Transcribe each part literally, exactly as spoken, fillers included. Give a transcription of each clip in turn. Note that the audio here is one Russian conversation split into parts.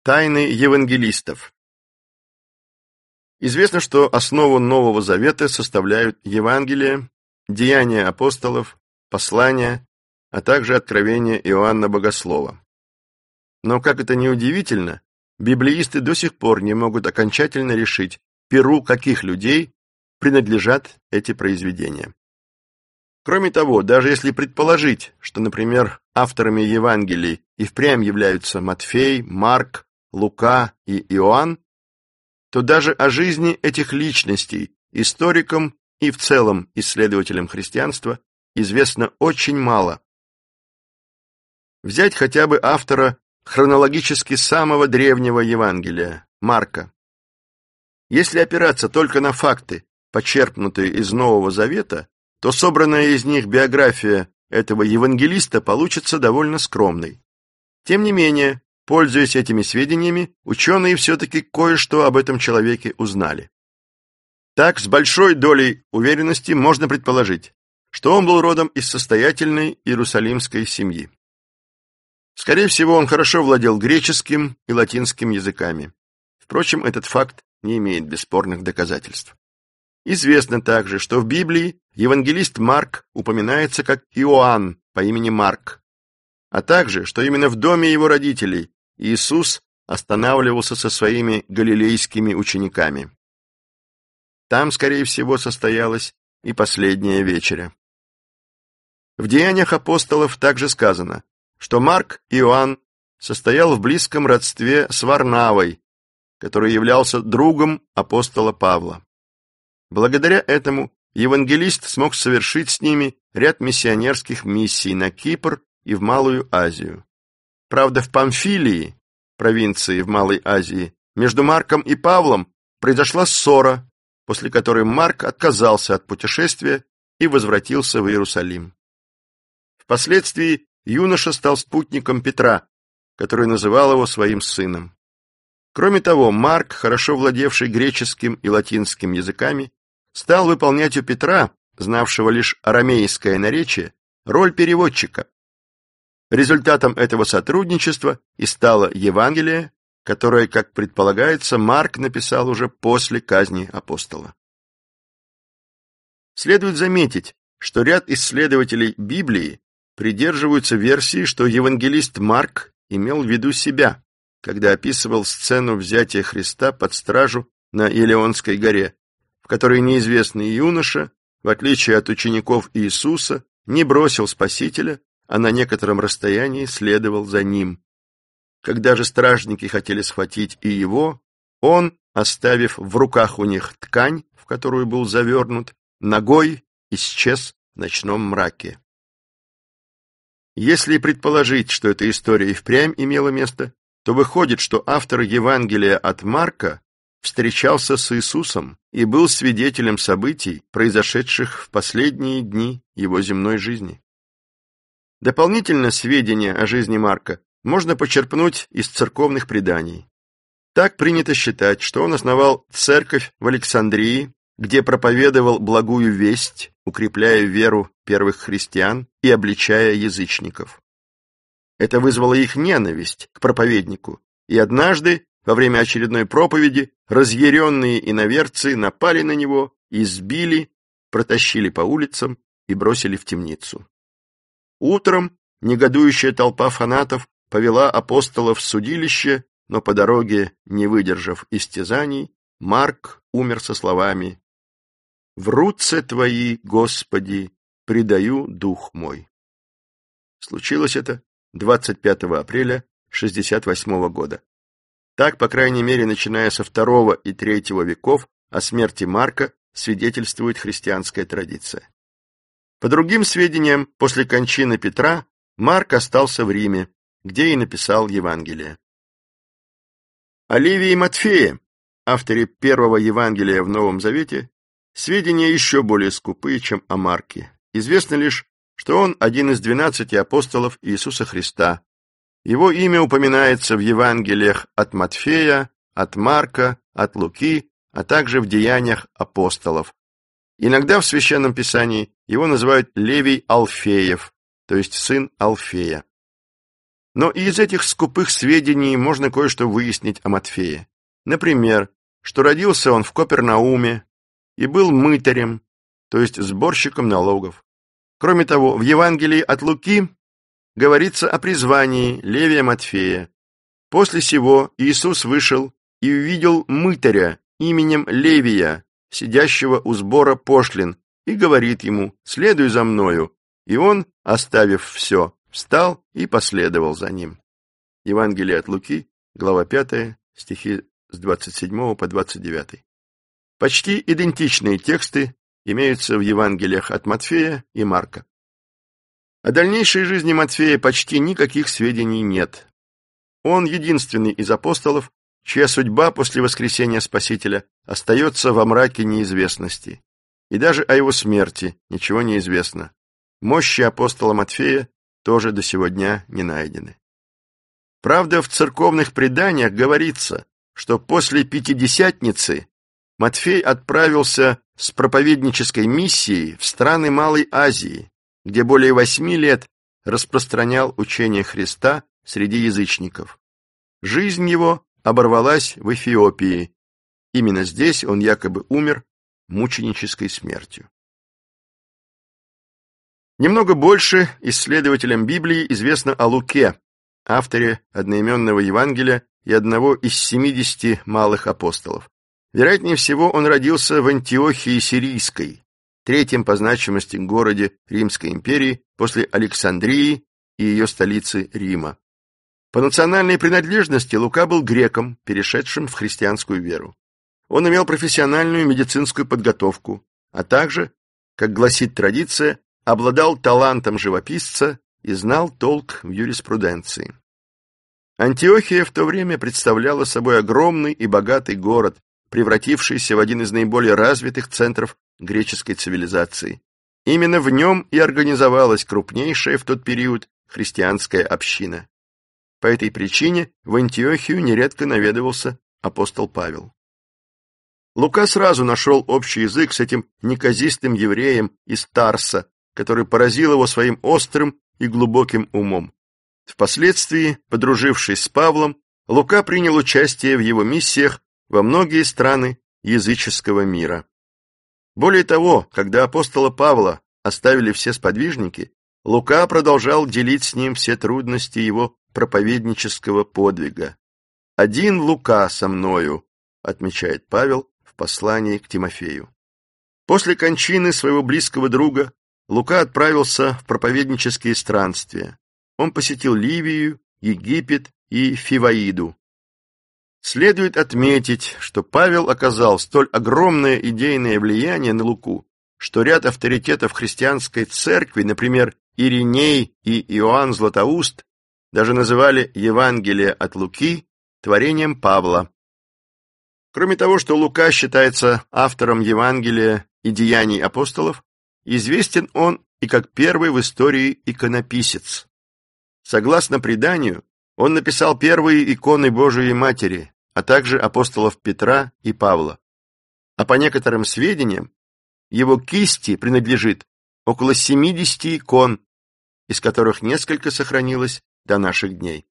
Тайны евангелистов. Известно, что основу Нового Завета составляют Евангелие, Деяния апостолов, послания, а также Откровение Иоанна Богослова. Но, как это ни удивительно, библеисты до сих пор не могут окончательно решить, перу каких людей принадлежат эти произведения. Кроме того, даже если предположить, что, например, авторами Евангелий и впрямь являются Матфей, Марк, Лука и Иоанн, то даже о жизни этих личностей историкам и в целом исследователям христианства известно очень мало. Взять хотя бы автора хронологически самого древнего Евангелия, Марка. Если опираться только на факты, почерпнутые из Нового Завета, то собранная из них биография этого евангелиста получится довольно скромной. Тем не менее, пользуясь этими сведениями, ученые все-таки кое-что об этом человеке узнали. Так, с большой долей уверенности можно предположить, что он был родом из состоятельной иерусалимской семьи. Скорее всего, он хорошо владел греческим и латинским языками. Впрочем, этот факт не имеет бесспорных доказательств. Известно также, что в Библии евангелист Марк упоминается как Иоанн по имени Марк, а также, что именно в доме его родителей Иисус останавливался со своими галилейскими учениками. Там, скорее всего, состоялась и последняя вечеря. В Деяниях апостолов также сказано, что Марк Иоанн состоял в близком родстве с Варнавой, который являлся другом апостола Павла. Благодаря этому евангелист смог совершить с ними ряд миссионерских миссий на Кипр и в Малую Азию. Правда, в Памфилии, провинции в Малой Азии, между Марком и Павлом произошла ссора, после которой Марк отказался от путешествия и возвратился в Иерусалим. Впоследствии юноша стал спутником Петра, который называл его своим сыном. Кроме того, Марк, хорошо владевший греческим и латинским языками, стал выполнять у Петра, знавшего лишь арамейское наречие, роль переводчика. Результатом этого сотрудничества и стало Евангелие, которое, как предполагается, Марк написал уже после казни апостола. Следует заметить, что ряд исследователей Библии придерживаются версии, что евангелист Марк имел в виду себя, когда описывал сцену взятия Христа под стражу на Елеонской горе, в которой неизвестный юноша, в отличие от учеников Иисуса, не бросил Спасителя, а на некотором расстоянии следовал за ним. Когда же стражники хотели схватить и его, он, оставив в руках у них ткань, в которую был завернут, ногой исчез в ночном мраке. Если предположить, что эта история и впрямь имела место, то выходит, что автор Евангелия от Марка встречался с Иисусом и был свидетелем событий, произошедших в последние дни его земной жизни. Дополнительно сведения о жизни Марка можно почерпнуть из церковных преданий. Так принято считать, что он основал церковь в Александрии, где проповедовал благую весть, укрепляя веру первых христиан и обличая язычников. Это вызвало их ненависть к проповеднику, и однажды, во время очередной проповеди, разъяренные иноверцы напали на него, избили, протащили по улицам и бросили в темницу. Утром негодующая толпа фанатов повела апостола в судилище, но по дороге, не выдержав истязаний, Марк умер со словами: «В руце Твои, Господи, предаю дух мой». Случилось это двадцать пятого апреля шестьдесят восьмого года. Так, по крайней мере, начиная со второго и третьего веков, о смерти Марка свидетельствует христианская традиция. По другим сведениям, после кончины Петра Марк остался в Риме, где и написал Евангелие. О Левии и Матфее, авторе первого Евангелия в Новом Завете, сведения еще более скупые, чем о Марке. Известно лишь, что он один из двенадцати апостолов Иисуса Христа. Его имя упоминается в Евангелиях от Матфея, от Марка, от Луки, а также в Деяниях апостолов. Иногда в Священном Писании его называют Левий Алфеев, то есть сын Алфея. Но и из этих скупых сведений можно кое-что выяснить о Матфее. Например, что родился он в Капернауме и был мытарем, то есть сборщиком налогов. Кроме того, в Евангелии от Луки говорится о призвании Левия Матфея. После сего Иисус вышел и увидел мытаря именем Левия, сидящего у сбора пошлин, и говорит ему: «Следуй за мною». И он, оставив все, встал и последовал за ним. Евангелие от Луки, глава пятая, стихи с двадцать седьмого по двадцать девятый. Почти идентичные тексты имеются в Евангелиях от Матфея и Марка. О дальнейшей жизни Матфея почти никаких сведений нет. Он единственный из апостолов, чья судьба после воскресения Спасителя остается во мраке неизвестности. И даже о его смерти ничего не известно. Мощи апостола Матфея тоже до сего дня не найдены. Правда, в церковных преданиях говорится, что после Пятидесятницы Матфей отправился с проповеднической миссией в страны Малой Азии, где более восьми лет распространял учение Христа среди язычников. Жизнь его оборвалась в Эфиопии. Именно здесь он якобы умер мученической смертью. Немного больше исследователям Библии известно о Луке, авторе одноименного Евангелия и одного из семидесяти малых апостолов. Вероятнее всего, он родился в Антиохии Сирийской, третьем по значимости городе Римской империи после Александрии и ее столицы Рима. По национальной принадлежности Лука был греком, перешедшим в христианскую веру. Он имел профессиональную медицинскую подготовку, а также, как гласит традиция, обладал талантом живописца и знал толк в юриспруденции. Антиохия в то время представляла собой огромный и богатый город, превратившийся в один из наиболее развитых центров греческой цивилизации. Именно в нем и организовалась крупнейшая в тот период христианская община. По этой причине в Антиохию нередко наведывался апостол Павел. Лука сразу нашел общий язык с этим неказистым евреем из Тарса, который поразил его своим острым и глубоким умом. Впоследствии, подружившись с Павлом, Лука принял участие в его миссиях во многие страны языческого мира. Более того, когда апостола Павла оставили все сподвижники, Лука продолжал делить с ним все трудности его проповеднического подвига. «Один Лука со мною», — отмечает Павел в послании к Тимофею. После кончины своего близкого друга Лука отправился в проповеднические странствия. Он посетил Ливию, Египет и Фиваиду. Следует отметить, что Павел оказал столь огромное идейное влияние на Луку, что ряд авторитетов христианской церкви, например, Ириней и Иоанн Златоуст, даже называли Евангелие от Луки творением Павла. Кроме того, что Лука считается автором Евангелия и деяний апостолов, известен он и как первый в истории иконописец. Согласно преданию, он написал первые иконы Божией Матери, а также апостолов Петра и Павла. А по некоторым сведениям, его кисти принадлежит около семидесяти икон, из которых несколько сохранилось до наших дней.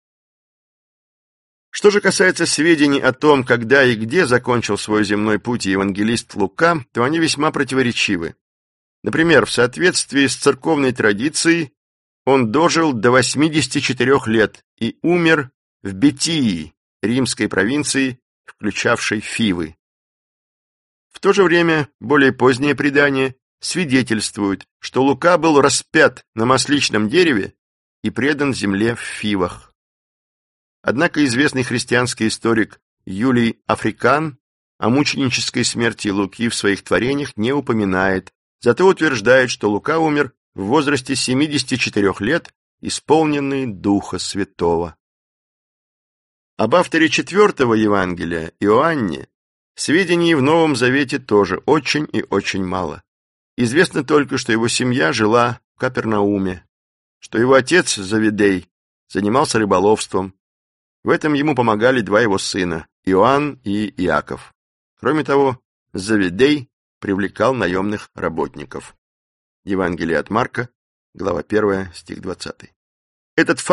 Что же касается сведений о том, когда и где закончил свой земной путь евангелист Лука, то они весьма противоречивы. Например, в соответствии с церковной традицией, он дожил до восьмидесяти четырёх лет и умер в Бетии, римской провинции, включавшей Фивы. В то же время более поздние предания свидетельствуют, что Лука был распят на масличном дереве и предан земле в Фивах. Однако известный христианский историк Юлий Африкан о мученической смерти Луки в своих творениях не упоминает, зато утверждает, что Лука умер в возрасте семидесяти четырёх лет, исполненный Духа Святого. Об авторе четвертого Евангелия, Иоанне, сведений в Новом Завете тоже очень и очень мало. Известно только, что его семья жила в Капернауме, что его отец Завидей занимался рыболовством. В этом ему помогали два его сына, Иоанн и Иаков. Кроме того, Завидей привлекал наемных работников. Евангелие от Марка, глава первая, стих двадцатый. Этот факт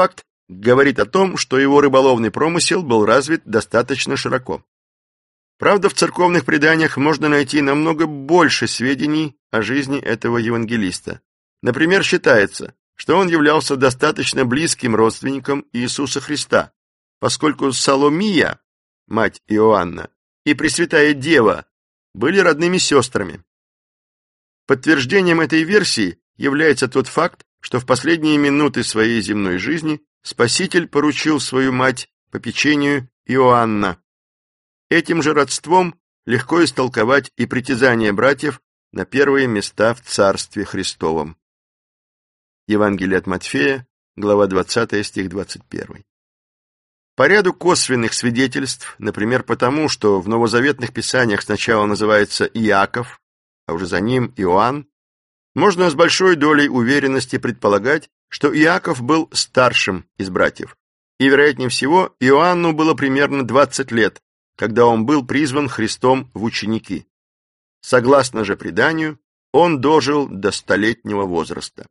говорит о том, что его рыболовный промысел был развит достаточно широко. Правда, в церковных преданиях можно найти намного больше сведений о жизни этого евангелиста. Например, считается, что он являлся достаточно близким родственником Иисуса Христа, поскольку Саломия, мать Иоанна, и Пресвятая Дева были родными сестрами. Подтверждением этой версии является тот факт, что в последние минуты своей земной жизни Спаситель поручил свою мать попечению Иоанна. Этим же родством легко истолковать и притязание братьев на первые места в Царстве Христовом. Евангелие от Матфея, глава двадцатая, стих двадцать первый. По ряду косвенных свидетельств, например, потому, что в новозаветных писаниях сначала называется Иаков, а уже за ним Иоанн, можно с большой долей уверенности предполагать, что Иаков был старшим из братьев, и, вероятнее всего, Иоанну было примерно двадцать лет, когда он был призван Христом в ученики. Согласно же преданию, он дожил до столетнего возраста.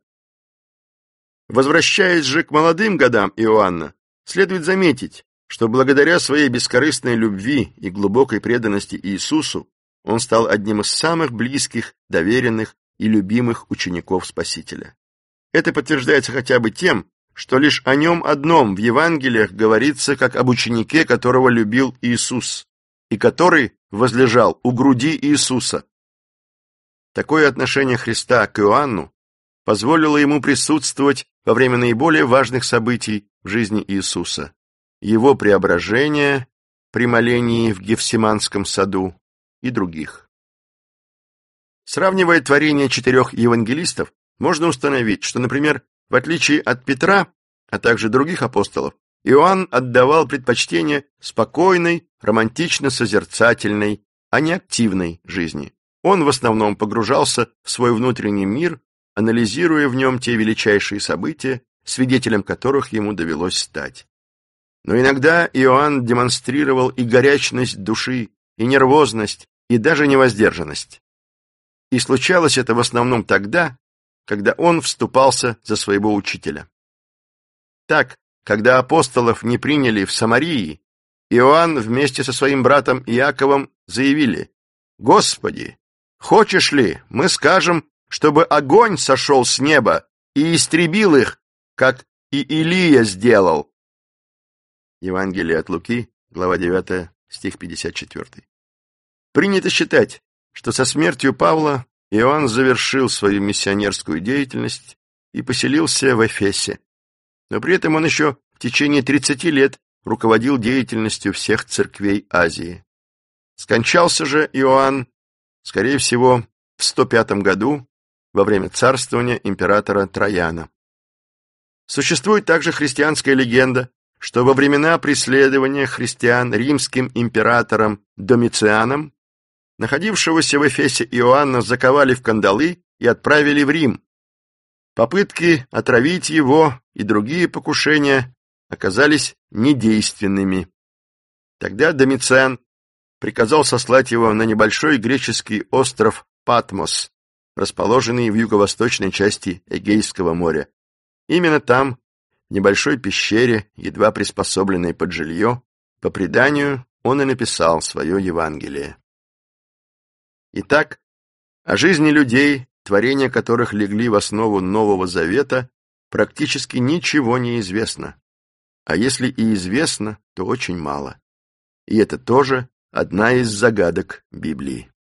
Возвращаясь же к молодым годам Иоанна, следует заметить, что благодаря своей бескорыстной любви и глубокой преданности Иисусу он стал одним из самых близких, доверенных и любимых учеников Спасителя. Это подтверждается хотя бы тем, что лишь о нем одном в Евангелиях говорится как об ученике, которого любил Иисус, и который возлежал у груди Иисуса. Такое отношение Христа к Иоанну позволило ему присутствовать во время наиболее важных событий в жизни Иисуса, его преображения при молении в Гефсиманском саду и других. Сравнивая творения четырех евангелистов, можно установить, что, например, в отличие от Петра, а также других апостолов, Иоанн отдавал предпочтение спокойной, романтично-созерцательной, а не активной жизни. Он в основном погружался в свой внутренний мир, анализируя в нем те величайшие события, свидетелем которых ему довелось стать. Но иногда Иоанн демонстрировал и горячность души, и нервозность, и даже невоздержанность. И случалось это в основном тогда, когда он вступался за своего учителя. Так, когда апостолов не приняли в Самарии, Иоанн вместе со своим братом Иаковом заявили: «Господи, хочешь ли, мы скажем, чтобы огонь сошел с неба и истребил их, как и Илия сделал». Евангелие от Луки, глава девятая, стих пятьдесят четвёртый. Принято считать, что со смертью Павла Иоанн завершил свою миссионерскую деятельность и поселился в Эфесе. Но при этом он еще в течение тридцати лет руководил деятельностью всех церквей Азии. Скончался же Иоанн, скорее всего, в сто пятом году, во время царствования императора Траяна. Существует также христианская легенда, что во времена преследования христиан римским императором Домицианом находившегося в Эфесе Иоанна заковали в кандалы и отправили в Рим. Попытки отравить его и другие покушения оказались недейственными. Тогда Домициан приказал сослать его на небольшой греческий остров Патмос, расположенный в юго-восточной части Эгейского моря. Именно там, в небольшой пещере, едва приспособленной под жилье, по преданию он и написал свое Евангелие. Итак, о жизни людей, творения которых легли в основу Нового Завета, практически ничего не известно. А если и известно, то очень мало. И это тоже одна из загадок Библии.